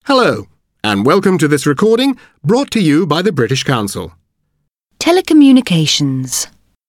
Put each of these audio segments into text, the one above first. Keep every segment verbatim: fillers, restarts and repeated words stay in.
Hello, and welcome to this recording brought to you by the British Council. Telecommunications.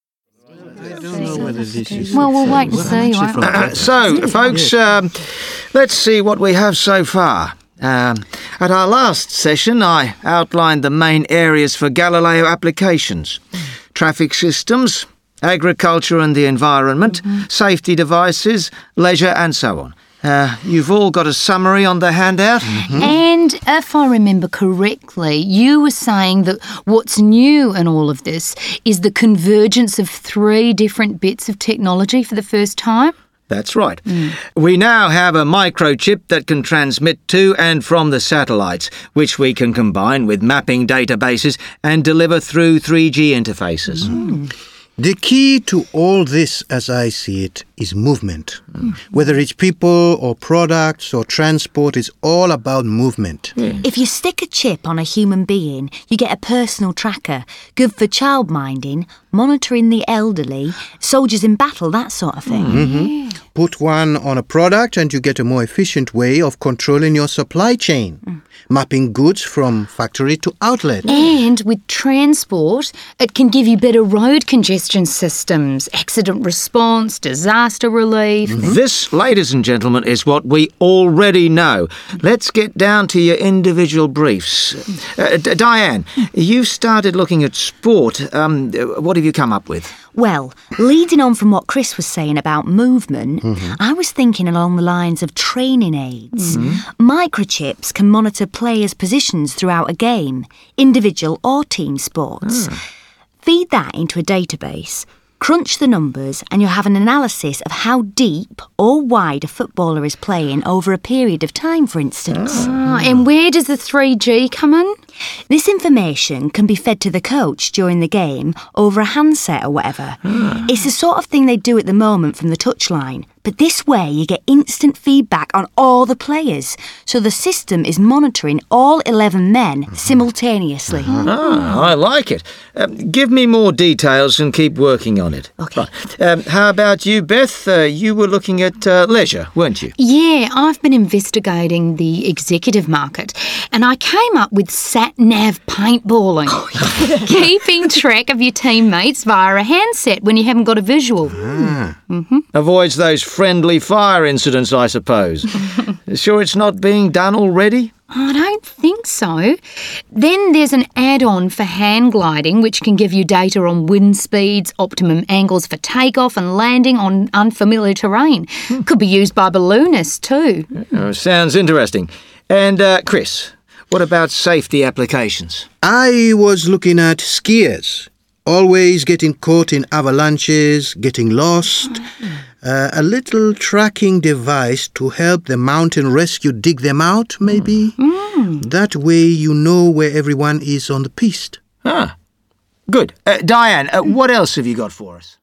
Well, we'll wait and see, won't we? Uh, so, folks, um, let's see what we have so far. Um, at our last session, I outlined the main areas for Galileo applications. Traffic systems, agriculture and the environment, mm-hmm. safety devices, leisure and so on. Uh, you've all got a summary on the handout. Mm-hmm. And if I remember correctly, you were saying that what's new in all of this is the convergence of three different bits of technology for the first time? That's right. Mm. We now have a microchip that can transmit to and from the satellites, which we can combine with mapping databases and deliver through three G interfaces. Mm. The key to all this, as I see it, is movement. Mm. Whether it's people or products or transport, it's all about movement. Yeah. If you stick a chip on a human being, you get a personal tracker, good for childminding, monitoring the elderly, soldiers in battle, that sort of thing. Mm-hmm. Yeah. Put one on a product and you get a more efficient way of controlling your supply chain, mm. mapping goods from factory to outlet. And with transport, it can give you better road congestion systems, accident response, disaster relief. Mm-hmm. This, ladies and gentlemen, is what we already know. Let's get down to your individual briefs. Uh, D- Diane, you started looking at sport. Um, what have you come up with? Well, leading on from what Chris was saying about movement, mm-hmm. I was thinking along the lines of training aids. Mm-hmm. Microchips can monitor players' positions throughout a game, individual or team sports. Mm. Feed that into a database, crunch the numbers, and you'll have an analysis of how deep or wide a footballer is playing over a period of time, for instance. Oh, and where does the three G come in? This information can be fed to the coach during the game over a handset or whatever. Ah. It's the sort of thing they do at the moment from the touchline. But this way you get instant feedback on all the players. So the system is monitoring all eleven men mm-hmm. simultaneously. Mm-hmm. Ah, I like it. Um, give me more details and keep working on it. Okay. Right. Um, how about you, Beth? Uh, you were looking at uh, leisure, weren't you? Yeah, I've been investigating the executive market and I came up with sat-nav paintballing. Oh, yeah. Keeping track of your teammates via a handset when you haven't got a visual. Ah. Mm-hmm. Avoids those friendly fire incidents, I suppose. Sure it's not being done already? I don't think so. Then there's an add-on for hand gliding, which can give you data on wind speeds, optimum angles for takeoff and landing on unfamiliar terrain. Hmm. Could be used by balloonists too. Oh, sounds interesting. And, uh, Chris, what about safety applications? I was looking at skiers. Always getting caught in avalanches, getting lost. Uh, a little tracking device to help the mountain rescue dig them out, maybe. Mm. That way you know where everyone is on the piste. Ah, good. Uh, Diane, uh, what else have you got for us?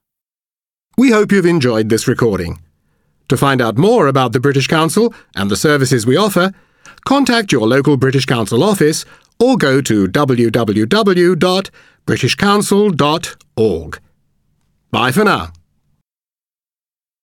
We hope you've enjoyed this recording. To find out more about the British Council and the services we offer, contact your local British Council office or go to w w w dot british council dot org. Bye for now.